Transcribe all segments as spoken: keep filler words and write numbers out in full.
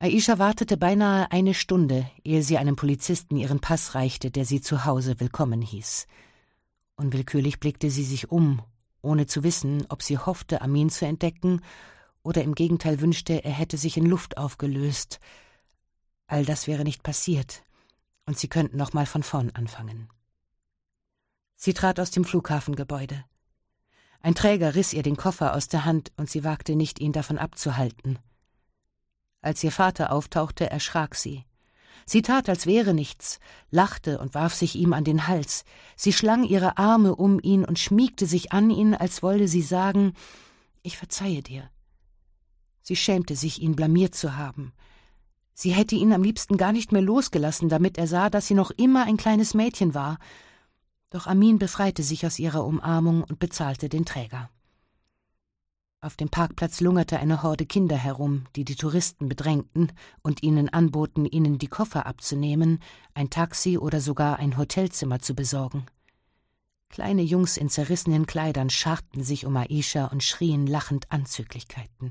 Aisha wartete beinahe eine Stunde, ehe sie einem Polizisten ihren Pass reichte, der sie zu Hause willkommen hieß. Unwillkürlich blickte sie sich um, ohne zu wissen, ob sie hoffte, Amin zu entdecken oder im Gegenteil wünschte, er hätte sich in Luft aufgelöst. All das wäre nicht passiert, und sie könnten noch mal von vorn anfangen. Sie trat aus dem Flughafengebäude. Ein Träger riss ihr den Koffer aus der Hand, und sie wagte nicht, ihn davon abzuhalten. Als ihr Vater auftauchte, erschrak sie. Sie tat, als wäre nichts, lachte und warf sich ihm an den Hals. Sie schlang ihre Arme um ihn und schmiegte sich an ihn, als wolle sie sagen, »Ich verzeihe dir.« Sie schämte sich, ihn blamiert zu haben. Sie hätte ihn am liebsten gar nicht mehr losgelassen, damit er sah, dass sie noch immer ein kleines Mädchen war. Doch Amin befreite sich aus ihrer Umarmung und bezahlte den Träger. Auf dem Parkplatz lungerte eine Horde Kinder herum, die die Touristen bedrängten und ihnen anboten, ihnen die Koffer abzunehmen, ein Taxi oder sogar ein Hotelzimmer zu besorgen. Kleine Jungs in zerrissenen Kleidern scharten sich um Aisha und schrien lachend Anzüglichkeiten.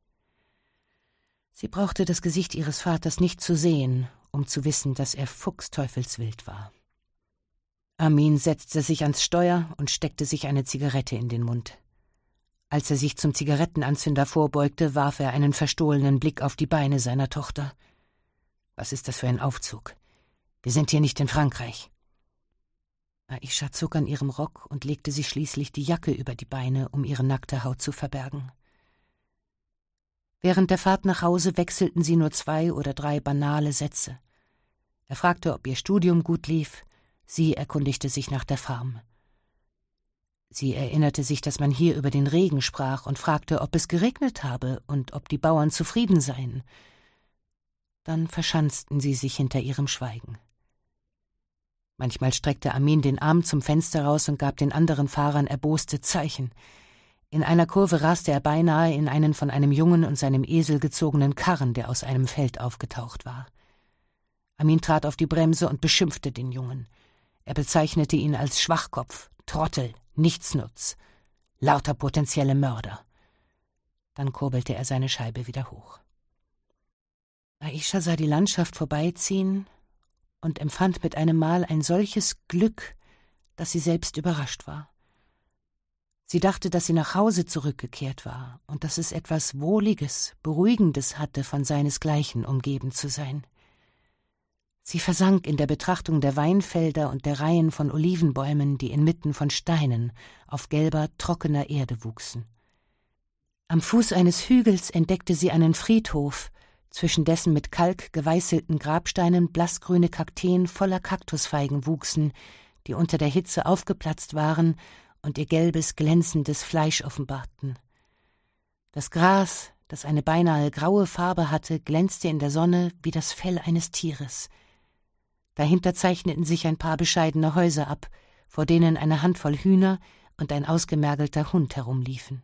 Sie brauchte das Gesicht ihres Vaters nicht zu sehen, um zu wissen, dass er fuchsteufelswild war. Amin setzte sich ans Steuer und steckte sich eine Zigarette in den Mund. Als er sich zum Zigarettenanzünder vorbeugte, warf er einen verstohlenen Blick auf die Beine seiner Tochter. »Was ist das für ein Aufzug? Wir sind hier nicht in Frankreich.« Aisha zog an ihrem Rock und legte sich schließlich die Jacke über die Beine, um ihre nackte Haut zu verbergen. Während der Fahrt nach Hause wechselten sie nur zwei oder drei banale Sätze. Er fragte, ob ihr Studium gut lief, sie erkundigte sich nach der Farm. Sie erinnerte sich, dass man hier über den Regen sprach und fragte, ob es geregnet habe und ob die Bauern zufrieden seien. Dann verschanzten sie sich hinter ihrem Schweigen. Manchmal streckte Amin den Arm zum Fenster raus und gab den anderen Fahrern erboste Zeichen. In einer Kurve raste er beinahe in einen von einem Jungen und seinem Esel gezogenen Karren, der aus einem Feld aufgetaucht war. Amin trat auf die Bremse und beschimpfte den Jungen. Er bezeichnete ihn als Schwachkopf, Trottel, Nichtsnutz, lauter potenzielle Mörder. Dann kurbelte er seine Scheibe wieder hoch. Aisha sah die Landschaft vorbeiziehen und empfand mit einem Mal ein solches Glück, dass sie selbst überrascht war. Sie dachte, dass sie nach Hause zurückgekehrt war und dass es etwas Wohliges, Beruhigendes hatte, von seinesgleichen umgeben zu sein. Sie versank in der Betrachtung der Weinfelder und der Reihen von Olivenbäumen, die inmitten von Steinen auf gelber, trockener Erde wuchsen. Am Fuß eines Hügels entdeckte sie einen Friedhof, zwischen dessen mit Kalk geweißelten Grabsteinen blassgrüne Kakteen voller Kaktusfeigen wuchsen, die unter der Hitze aufgeplatzt waren und ihr gelbes, glänzendes Fleisch offenbarten. Das Gras, das eine beinahe graue Farbe hatte, glänzte in der Sonne wie das Fell eines Tieres. Dahinter zeichneten sich ein paar bescheidene Häuser ab, vor denen eine Handvoll Hühner und ein ausgemergelter Hund herumliefen.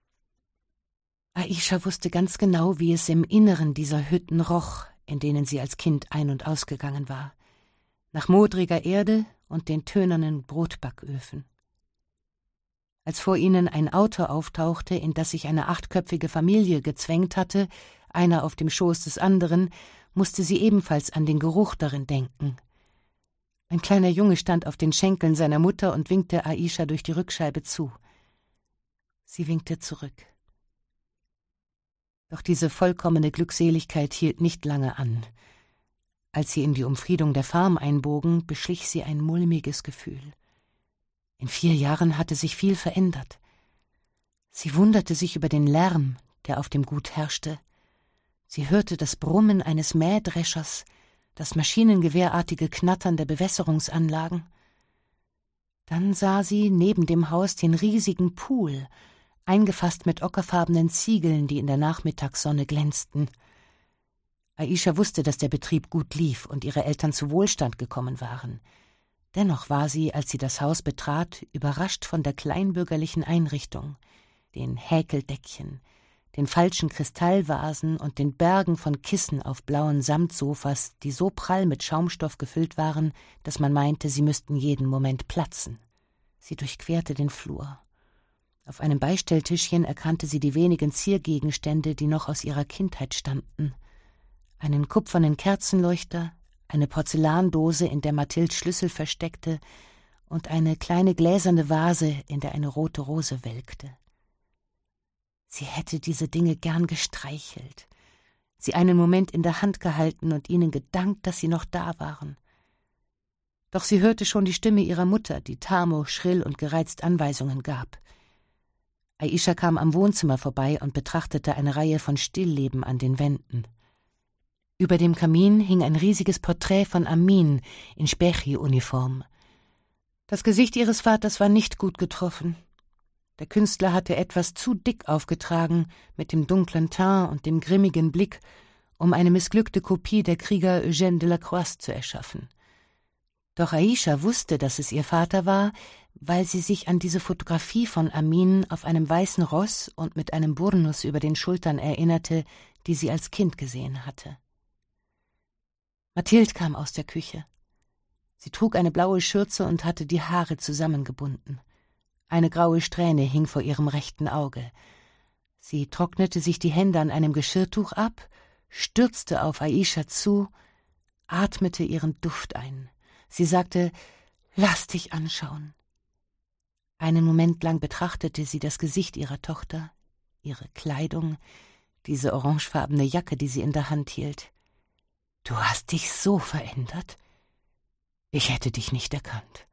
Aisha wusste ganz genau, wie es im Inneren dieser Hütten roch, in denen sie als Kind ein- und ausgegangen war, nach modriger Erde und den tönernen Brotbacköfen. Als vor ihnen ein Auto auftauchte, in das sich eine achtköpfige Familie gezwängt hatte, einer auf dem Schoß des anderen, musste sie ebenfalls an den Geruch darin denken. Ein kleiner Junge stand auf den Schenkeln seiner Mutter und winkte Aisha durch die Rückscheibe zu. Sie winkte zurück. Doch diese vollkommene Glückseligkeit hielt nicht lange an. Als sie in die Umfriedung der Farm einbogen, beschlich sie ein mulmiges Gefühl. In vier Jahren hatte sich viel verändert. Sie wunderte sich über den Lärm, der auf dem Gut herrschte. Sie hörte das Brummen eines Mähdreschers, das maschinengewehrartige Knattern der Bewässerungsanlagen. Dann sah sie neben dem Haus den riesigen Pool, eingefasst mit ockerfarbenen Ziegeln, die in der Nachmittagssonne glänzten. Aisha wusste, dass der Betrieb gut lief und ihre Eltern zu Wohlstand gekommen waren. Dennoch war sie, als sie das Haus betrat, überrascht von der kleinbürgerlichen Einrichtung, den Häkeldeckchen, den falschen Kristallvasen und den Bergen von Kissen auf blauen Samtsofas, die so prall mit Schaumstoff gefüllt waren, dass man meinte, sie müssten jeden Moment platzen. Sie durchquerte den Flur. Auf einem Beistelltischchen erkannte sie die wenigen Ziergegenstände, die noch aus ihrer Kindheit stammten. einen kupfernen Kerzenleuchter, eine Porzellandose, in der Mathilds Schlüssel versteckte, und eine kleine gläserne Vase, in der eine rote Rose welkte. Sie hätte diese Dinge gern gestreichelt, sie einen Moment in der Hand gehalten und ihnen gedankt, dass sie noch da waren. Doch sie hörte schon die Stimme ihrer Mutter, die Tamo schrill und gereizt Anweisungen gab. Aisha kam am Wohnzimmer vorbei und betrachtete eine Reihe von Stillleben an den Wänden. Über dem Kamin hing ein riesiges Porträt von Amin in Spechi-Uniform. Das Gesicht ihres Vaters war nicht gut getroffen. Der Künstler hatte etwas zu dick aufgetragen, mit dem dunklen Teint und dem grimmigen Blick, um eine missglückte Kopie der Krieger Eugène Delacroix zu erschaffen. Doch Aisha wusste, dass es ihr Vater war, weil sie sich an diese Fotografie von Amin auf einem weißen Ross und mit einem Burnus über den Schultern erinnerte, die sie als Kind gesehen hatte. Mathilde kam aus der Küche. Sie trug eine blaue Schürze und hatte die Haare zusammengebunden. Eine graue Strähne hing vor ihrem rechten Auge. Sie trocknete sich die Hände an einem Geschirrtuch ab, stürzte auf Aisha zu, atmete ihren Duft ein. Sie sagte, »Lass dich anschauen.« Einen Moment lang betrachtete sie das Gesicht ihrer Tochter, ihre Kleidung, diese orangefarbene Jacke, die sie in der Hand hielt. »Du hast dich so verändert. Ich hätte dich nicht erkannt.«